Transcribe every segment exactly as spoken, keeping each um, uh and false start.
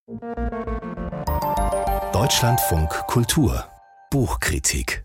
Deutschlandfunk Kultur Buchkritik.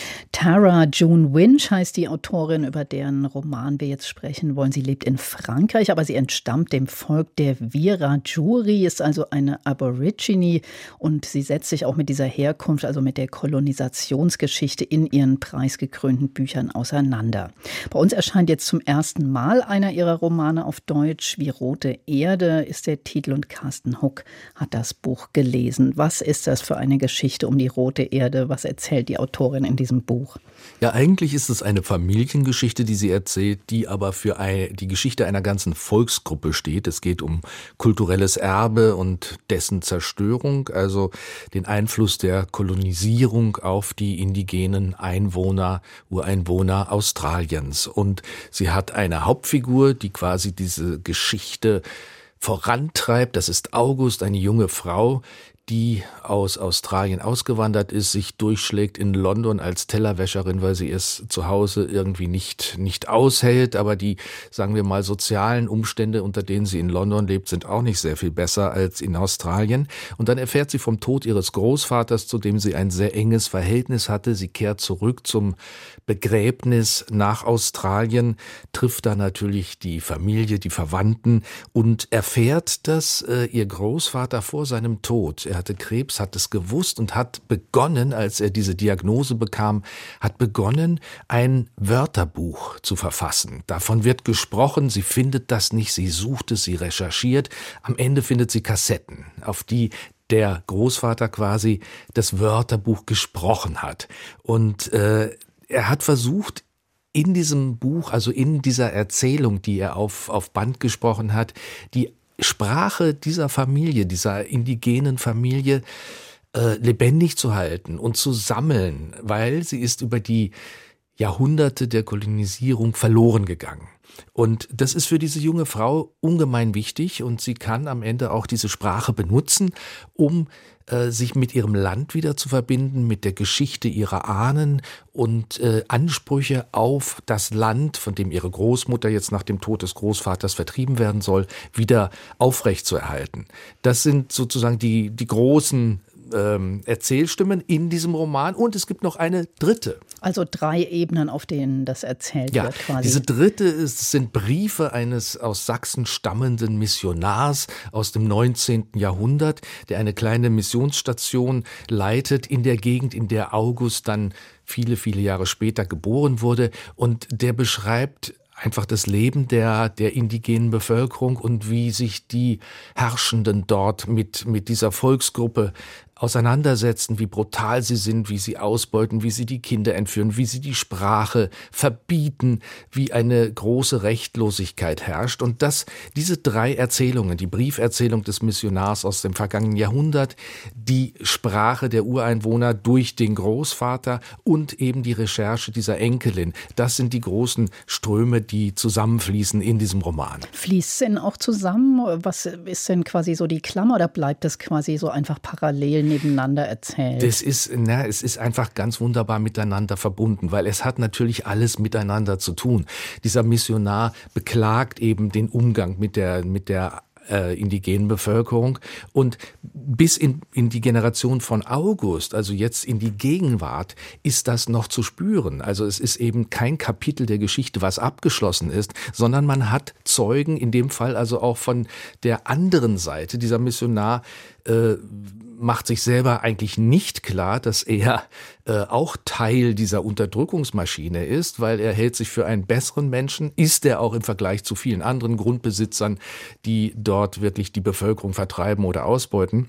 Tara June Winch heißt die Autorin, über deren Roman wir jetzt sprechen wollen. Sie lebt in Frankreich, aber sie entstammt dem Volk der Wiradjuri, ist also eine Aborigine, und sie setzt sich auch mit dieser Herkunft, also mit der Kolonisationsgeschichte in ihren preisgekrönten Büchern auseinander. Bei uns erscheint jetzt zum ersten Mal einer ihrer Romane auf Deutsch. Wie rote Erde ist der Titel, und Carsten Huck hat das Buch gelesen. Was ist das für eine Geschichte um die rote Erde? Was erzählt die Autorin in diesem Buch? Ja, eigentlich ist es eine Familiengeschichte, die sie erzählt, die aber für die Geschichte einer ganzen Volksgruppe steht. Es geht um kulturelles Erbe und dessen Zerstörung, also den Einfluss der Kolonisierung auf die indigenen Einwohner, Ureinwohner Australiens. Und sie hat eine Hauptfigur, die quasi diese Geschichte vorantreibt. Das ist August, eine junge Frau, die aus Australien ausgewandert ist, sich durchschlägt in London als Tellerwäscherin, weil sie es zu Hause irgendwie nicht nicht aushält. Aber die, sagen wir mal, sozialen Umstände, unter denen sie in London lebt, sind auch nicht sehr viel besser als in Australien. Und dann erfährt sie vom Tod ihres Großvaters, zu dem sie ein sehr enges Verhältnis hatte. Sie kehrt zurück zum Begräbnis nach Australien, trifft da natürlich die Familie, die Verwandten und erfährt, dass äh, ihr Großvater vor seinem Tod, er hatte Krebs, hat es gewusst und hat begonnen, als er diese Diagnose bekam, hat begonnen, ein Wörterbuch zu verfassen. Davon wird gesprochen, sie findet das nicht, sie sucht es, sie recherchiert. Am Ende findet sie Kassetten, auf die der Großvater quasi das Wörterbuch gesprochen hat. Und äh, er hat versucht, in diesem Buch, also in dieser Erzählung, die er auf, auf Band gesprochen hat, die Sprache dieser Familie, dieser indigenen Familie äh, lebendig zu halten und zu sammeln, weil sie ist über die Jahrhunderte der Kolonisierung verloren gegangen. Und das ist für diese junge Frau ungemein wichtig, und sie kann am Ende auch diese Sprache benutzen, um äh, sich mit ihrem Land wieder zu verbinden, mit der Geschichte ihrer Ahnen und äh, Ansprüche auf das Land, von dem ihre Großmutter jetzt nach dem Tod des Großvaters vertrieben werden soll, wieder aufrechtzuerhalten. Das sind sozusagen die, die großen ähm, Erzählstimmen in diesem Roman, und es gibt noch eine dritte. Also drei Ebenen, auf denen das erzählt ja, wird quasi. Diese dritte ist, sind Briefe eines aus Sachsen stammenden Missionars aus dem neunzehnten Jahrhundert, der eine kleine Missionsstation leitet in der Gegend, in der August dann viele, viele Jahre später geboren wurde. Und der beschreibt einfach das Leben der, der indigenen Bevölkerung und wie sich die Herrschenden dort mit, mit dieser Volksgruppe auseinandersetzen, wie brutal sie sind, wie sie ausbeuten, wie sie die Kinder entführen, wie sie die Sprache verbieten, wie eine große Rechtlosigkeit herrscht. Und das, diese drei Erzählungen, die Brieferzählung des Missionars aus dem vergangenen Jahrhundert, die Sprache der Ureinwohner durch den Großvater und eben die Recherche dieser Enkelin, das sind die großen Ströme, die zusammenfließen in diesem Roman. Fließt es denn auch zusammen? Was ist denn quasi so die Klammer, oder bleibt das quasi so einfach parallel nebeneinander erzählt? Das ist, na, es ist einfach ganz wunderbar miteinander verbunden, weil es hat natürlich alles miteinander zu tun. Dieser Missionar beklagt eben den Umgang mit der, mit der Äh, indigenen Bevölkerung, und bis in, in die Generation von August, also jetzt in die Gegenwart, ist das noch zu spüren. Also es ist eben kein Kapitel der Geschichte, was abgeschlossen ist, sondern man hat Zeugen, in dem Fall also auch von der anderen Seite. Dieser Missionar äh, macht sich selber eigentlich nicht klar, dass er äh, auch Teil dieser Unterdrückungsmaschine ist, weil er hält sich für einen besseren Menschen, ist er auch im Vergleich zu vielen anderen Grundbesitzern, die dort wirklich die Bevölkerung vertreiben oder ausbeuten.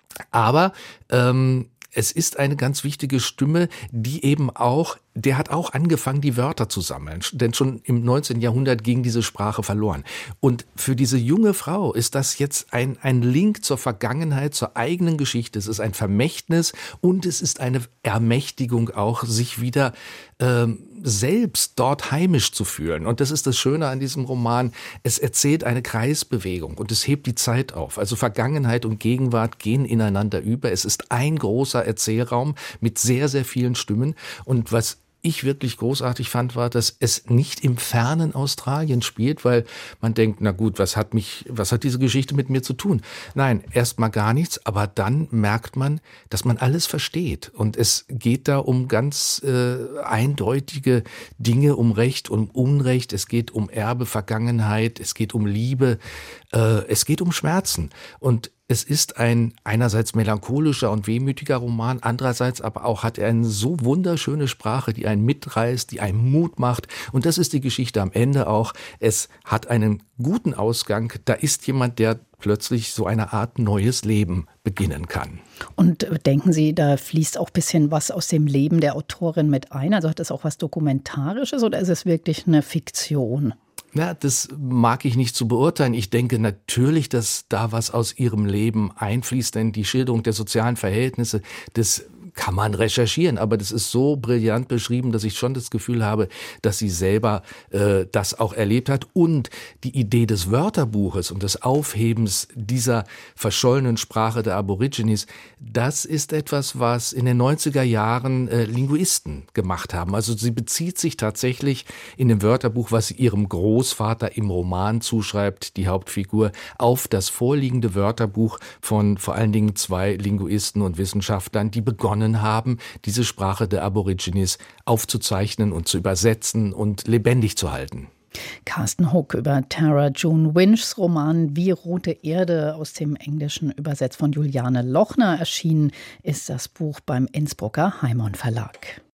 Aber ähm, es ist eine ganz wichtige Stimme, die eben auch, der hat auch angefangen, die Wörter zu sammeln. Denn schon im neunzehnten Jahrhundert ging diese Sprache verloren. Und für diese junge Frau ist das jetzt ein, ein Link zur Vergangenheit, zur eigenen Geschichte. Es ist ein Vermächtnis, und es ist eine Ermächtigung auch, sich wieder ähm, selbst dort heimisch zu fühlen. Und das ist das Schöne an diesem Roman. Es erzählt eine Kreisbewegung und es hebt die Zeit auf. Also Vergangenheit und Gegenwart gehen ineinander über. Es ist ein großer Erzählraum mit sehr, sehr vielen Stimmen. Und was ich wirklich großartig fand, war, dass es nicht im fernen Australien spielt, weil man denkt, na gut, was hat mich, was hat diese Geschichte mit mir zu tun? Nein, erstmal gar nichts, aber dann merkt man, dass man alles versteht. Und es geht da um ganz äh, eindeutige Dinge, um Recht und Unrecht. Es geht um Erbe, Vergangenheit, es geht um Liebe, äh, es geht um Schmerzen. Und es ist ein einerseits melancholischer und wehmütiger Roman, andererseits aber auch hat er eine so wunderschöne Sprache, die einen mitreißt, die einen Mut macht. Und das ist die Geschichte am Ende auch. Es hat einen guten Ausgang. Da ist jemand, der plötzlich so eine Art neues Leben beginnen kann. Und denken Sie, da fließt auch ein bisschen was aus dem Leben der Autorin mit ein? Also hat das auch was Dokumentarisches oder ist es wirklich eine Fiktion? Na, das mag ich nicht zu beurteilen. Ich denke natürlich, dass da was aus ihrem Leben einfließt, denn die Schilderung der sozialen Verhältnisse, das kann man recherchieren, aber das ist so brillant beschrieben, dass ich schon das Gefühl habe, dass sie selber äh, das auch erlebt hat. Und die Idee des Wörterbuches und des Aufhebens dieser verschollenen Sprache der Aborigines, das ist etwas, was in den neunziger Jahren äh, Linguisten gemacht haben. Also sie bezieht sich tatsächlich in dem Wörterbuch, was sie ihrem Großvater im Roman zuschreibt, die Hauptfigur, auf das vorliegende Wörterbuch von vor allen Dingen zwei Linguisten und Wissenschaftlern, die begonnen haben, diese Sprache der Aborigines aufzuzeichnen und zu übersetzen und lebendig zu halten. Carsten Hook über Tara June Winchs Roman Wie rote Erde aus dem Englischen übersetzt von Juliane Lochner. Erschienen ist das Buch beim Innsbrucker Heimon Verlag.